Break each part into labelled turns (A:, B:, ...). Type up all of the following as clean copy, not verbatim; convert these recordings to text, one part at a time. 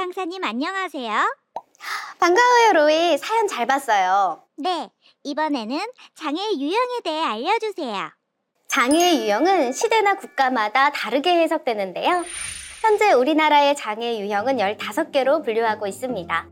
A: 강사님 안녕하세요.
B: 반가워요, 로이. 사연 잘 봤어요.
A: 네, 이번에는 장애의 유형에 대해 알려주세요.
B: 장애의 유형은 시대나 국가마다 다르게 해석되는데요. 현재 우리나라의 장애 유형은 15개로 분류하고 있습니다.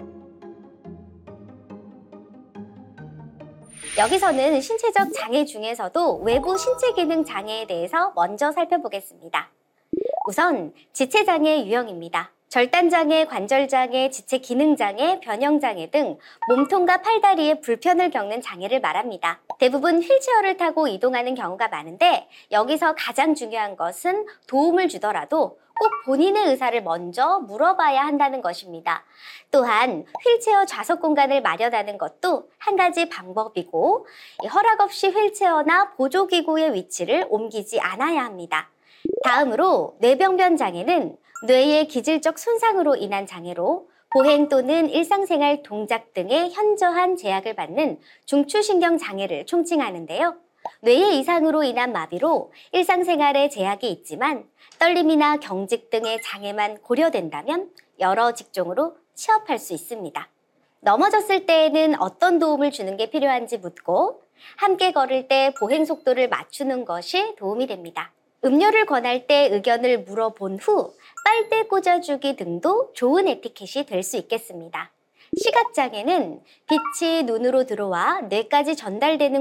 B: 여기서는 신체적 장애 중에서도 외부 신체 기능 장애에 대해서 먼저 살펴보겠습니다. 우선 지체장애 유형입니다. 절단장애, 관절장애, 지체기능장애, 변형장애 등 몸통과 팔다리에 불편을 겪는 장애를 말합니다. 대부분 휠체어를 타고 이동하는 경우가 많은데 여기서 가장 중요한 것은 도움을 주더라도 꼭 본인의 의사를 먼저 물어봐야 한다는 것입니다. 또한 휠체어 좌석 공간을 마련하는 것도 한 가지 방법이고 허락 없이 휠체어나 보조기구의 위치를 옮기지 않아야 합니다. 다음으로 뇌병변 장애는 뇌의 기질적 손상으로 인한 장애로 보행 또는 일상생활 동작 등의 현저한 제약을 받는 중추신경 장애를 총칭하는데요. 뇌의 이상으로 인한 마비로 일상생활에 제약이 있지만 떨림이나 경직 등의 장애만 고려된다면 여러 직종으로 취업할 수 있습니다. 넘어졌을 때에는 어떤 도움을 주는 게 필요한지 묻고 함께 걸을 때 보행 속도를 맞추는 것이 도움이 됩니다. 음료를 권할 때 의견을 물어본 후 빨대 꽂아주기 등도 좋은 에티켓이 될 수 있겠습니다. 시각장애는 빛이 눈으로 들어와 뇌까지 전달되는